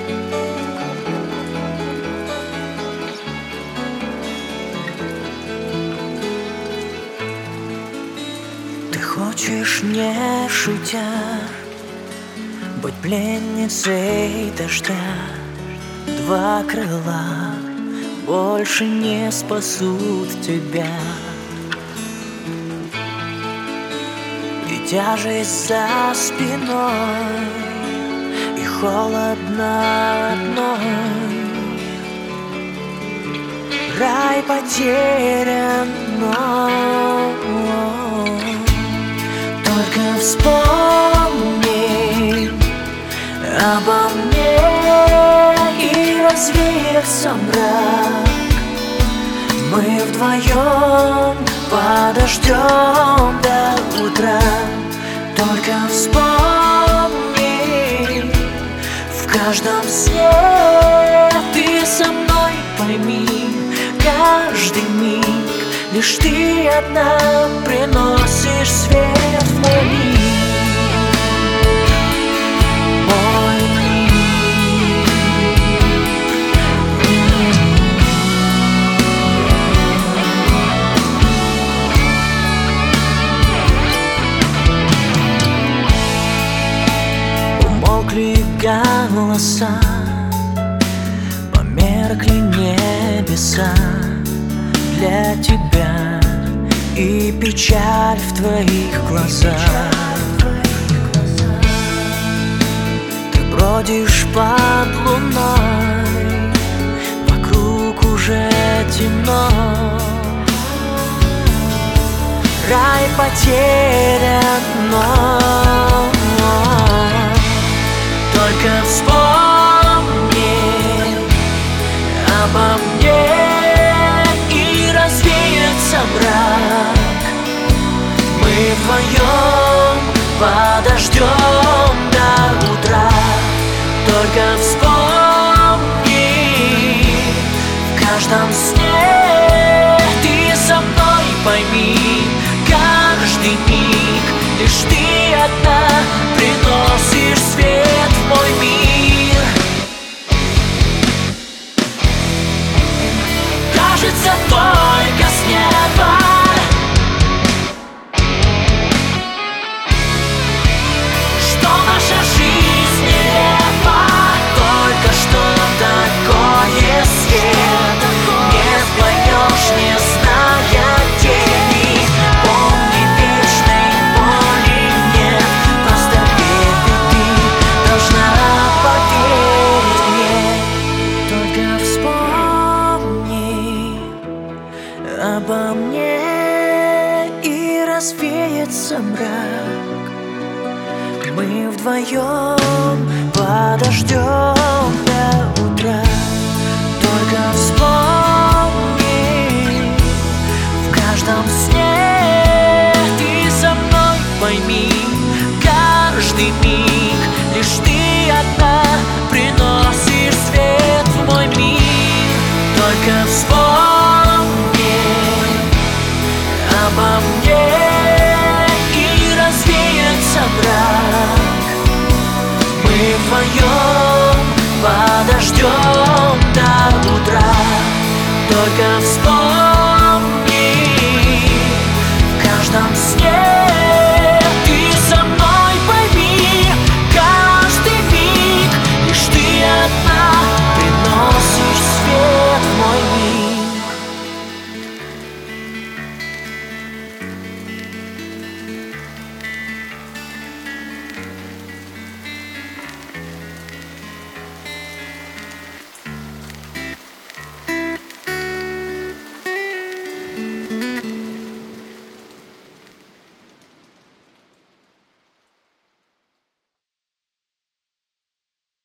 Ты хочешь, не шутя, быть пленницей дождя. Два крыла больше не спасут тебя, и тяжесть за спиной, и холодно одной. Рай потерян, но только вспомни обо мне, и развеется мрак. Мы вдвоем подождем до утра. Только вспомни, в каждом сне ты со мной, пойми, каждый миг лишь ты одна приносишь свет в мой мир. Умолкли голоса, померкли небеса для тебя, и печаль в твоих глазах. Ты бродишь под луной, вокруг уже темно. Рай потерян, но только вспомни обо мне, мрак. Мы вдвоем подождем до утра. Только вспомни, в каждом сне ты со мной, пойми, каждый миг лишь ты одна приносишь свет в мой мир. Кажется, только с неба что наша жизнь нелепа. Только что такое свет не впоешь, не зная тени. Помни, вечной боли нет, просто верь, ты должна поверить мне. Только вспомни обо мне, и развеется мрак. Мы вдвоем подождем